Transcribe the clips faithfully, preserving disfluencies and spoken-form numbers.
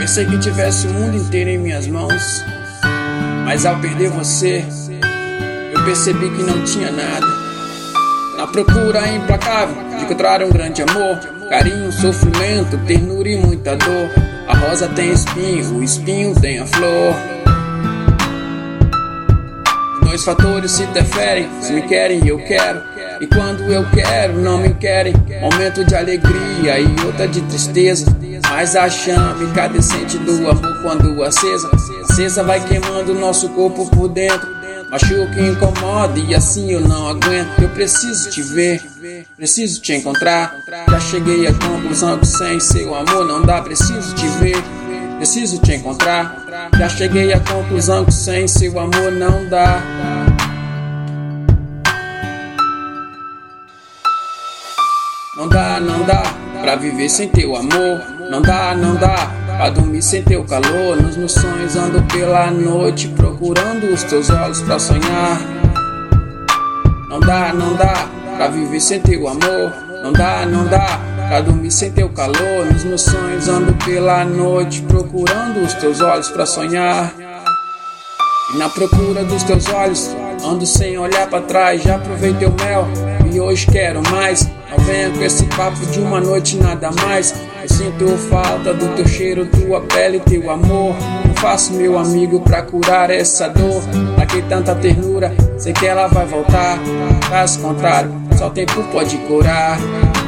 Pensei que tivesse o mundo inteiro em minhas mãos, mas ao perder você, eu percebi que não tinha nada. Na procura implacável de encontrar um grande amor, carinho, sofrimento, ternura e muita dor. A rosa tem espinho, o espinho tem a flor. Dois fatores se interferem, se me querem eu quero, e quando eu quero não me querem. Momento de alegria e outra de tristeza, mas a chama incandescente do amor quando acesa, acesa vai queimando nosso corpo por dentro. Machuca e incomoda e assim eu não aguento. Eu preciso te ver, preciso te encontrar. Já cheguei à conclusão que sem seu amor não dá. Preciso te ver, preciso te encontrar. Já cheguei à conclusão que sem seu amor não dá. Não dá, não dá pra viver sem teu amor. Não dá, não dá pra dormir sem teu calor. Nos meus sonhos ando pela noite procurando os teus olhos pra sonhar. Não dá, não dá pra viver sem teu amor. Não dá, não dá pra dormir sem teu calor. Nos meus sonhos ando pela noite procurando os teus olhos pra sonhar. E na procura dos teus olhos ando sem olhar pra trás. Já provei teu mel e hoje quero mais. Não venha com esse papo de uma noite nada mais. Eu sinto falta do teu cheiro, tua pele, teu amor. Não faço meu amigo pra curar essa dor. Daqui tanta ternura, sei que ela vai voltar. Caso contrário, só o tempo pode curar.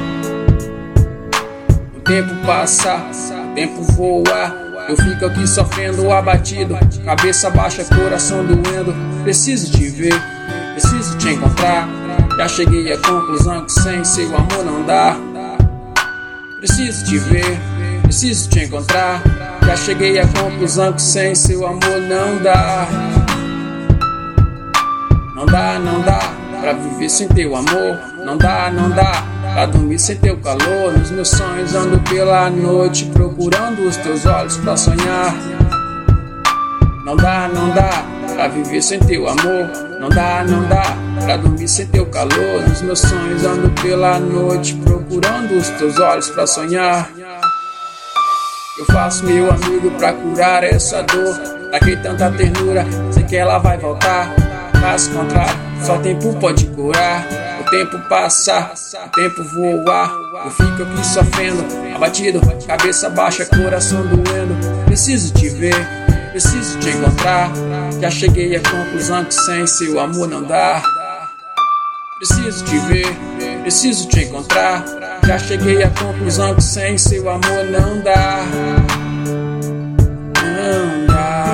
O tempo passa, o tempo voa. Eu fico aqui sofrendo, abatido, cabeça baixa, coração doendo. Preciso te ver, preciso te encontrar. Já cheguei à conclusão que sem seu amor não dá. Preciso te ver, preciso te encontrar. Já cheguei à conclusão que sem seu amor não dá. Não dá, não dá pra viver sem teu amor. Não dá, não dá pra dormir sem teu calor. Nos meus sonhos ando pela noite procurando os teus olhos pra sonhar. Não dá, não dá pra viver sem teu amor. Não dá, não dá pra dormir sem teu calor. Nos meus sonhos ando pela noite procurando os teus olhos pra sonhar. Eu faço meu amigo pra curar essa dor. Daqui tanta ternura, sei que ela vai voltar. Caso contrário, só o tempo pode curar. O tempo passa, o tempo voa. Eu fico aqui sofrendo, abatido, cabeça baixa, coração doendo. Preciso te ver, preciso te encontrar. Já cheguei à conclusão que sem seu amor não dá. Preciso te ver, preciso te encontrar. Já cheguei à conclusão que sem seu amor não dá. Não dá.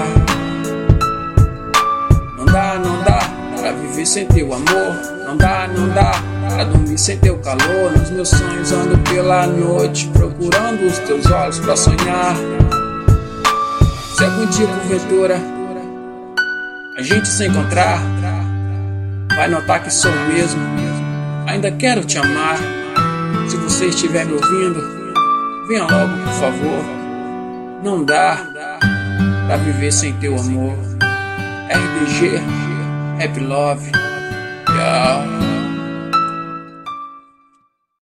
Não dá, não dá pra viver sem teu amor. Não dá, não dá pra dormir sem teu calor. Nos meus sonhos ando pela noite procurando os teus olhos pra sonhar. Se algum dia porventura a gente se encontrar, vai notar que sou o mesmo. Ainda quero te amar. Se você estiver me ouvindo, venha logo, por favor. Não dá pra viver sem teu amor. R B G, Happy Love. Tchau.